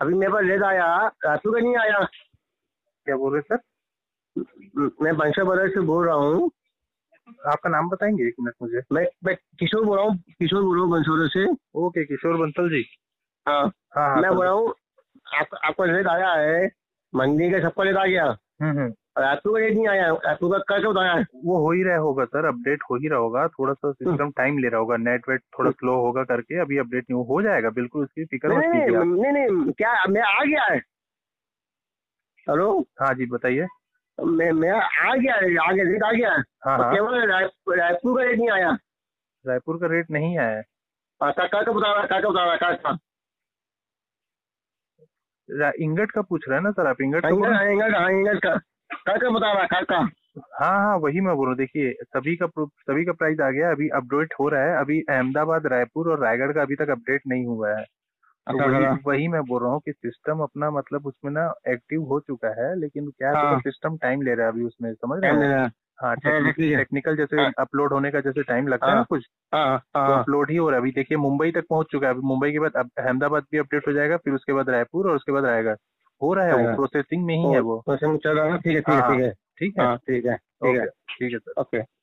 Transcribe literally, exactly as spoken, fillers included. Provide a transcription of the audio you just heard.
अभी मेरे पास लेट आया, रायपुर का नहीं आया। क्या बोल रहे सर? मैं बंशा बरस से बोल रहा हूँ। आपका नाम बताएंगे एक मिनट मुझे? मैं मैं किशोर बोल रहा हूँ, किशोर बोल रहा हूँ बंसोरे से। ओके, किशोर बंसल जी। हाँ हाँ हाँ मैं सर। बोल रहा हूँ, आप, आपका लेट आया है, मंडी का सबका लेट आ गया, हम्म हम्म रायपुर का लेट नहीं आया। रायपुर का क्या क्या बताया है? वो हो ही रहा होगा सर, अपडेट हो ही रहा होगा, थोड़ा सा सिस्टम टाइम ले रहा होगा, नेट वेट थोड़ा स्लो होगा करके अभी अपडेट नहीं हो जाएगा, बिल्कुल उसकी फिक्र नहीं मत नहीं कीजिए आप। नहीं नहीं नहीं, क्या मैं आ गया है? हेलो, हाँ जी बताइए। मैं मैं आ गया है, आ गया, लेट आ गया है। हाँ और हाँ, केवल राय- रायपुर का लेट नहीं आया। रायपुर का रेट नहीं आया है। हाँ, का का का बता रहा है, का का बता रहा है, का का रा- इंगट का पूछ रहे हैं ना सर आप? इंगट का बोल इंगल रहे इंगल का इंगल का का का बता रहा है, का का हैं? हाँ हाँ वही मैं बोल रहा हूँ, देखिए सभी का प्रो- सभी का प्राइस आ गया, अभी अपडेट हो रहा है, अभी अहमदाबाद, रायपुर और रायगढ़ का अभी तक अपडेट नहीं हुआ है। तो अच्छा वही अच्छा। वही मैं बोल रहा हूँ कि सिस्टम अपना मतलब उसमें ना एक्टिव हो चुका है, लेकिन क्या है, थोड़ा हाँ, सिस्टम टाइम ले रहा है अभी उसमें, समझ रहे टाइम हैं? लेना है। हाँ, अच्छा टेक्निक ठीक है। टेक्निकल जैसे हाँ अपलोड होने का जैसे टाइम लगता है ना हाँ कुछ, हाँ तो हाँ। अपलोड ही हो रहा है अभी। देखिए मुंबई तक पहुंच चुका है, अभी मुंबई के बाद अब अहमदाबाद भी अपडेट हो जाएगा, फिर उसके बाद रायपुर और उसके बाद रायगढ़। हो रहा है, वो अच्छा, प्रोसेसिंग में ही तो है वो। तो सिम चल रहा है ना? ठीक है ठीक हाँ है हाँ ठीक है। ठीक है। हाँ ठीक है ठीक है। ओके, ठीक है सर। ओके।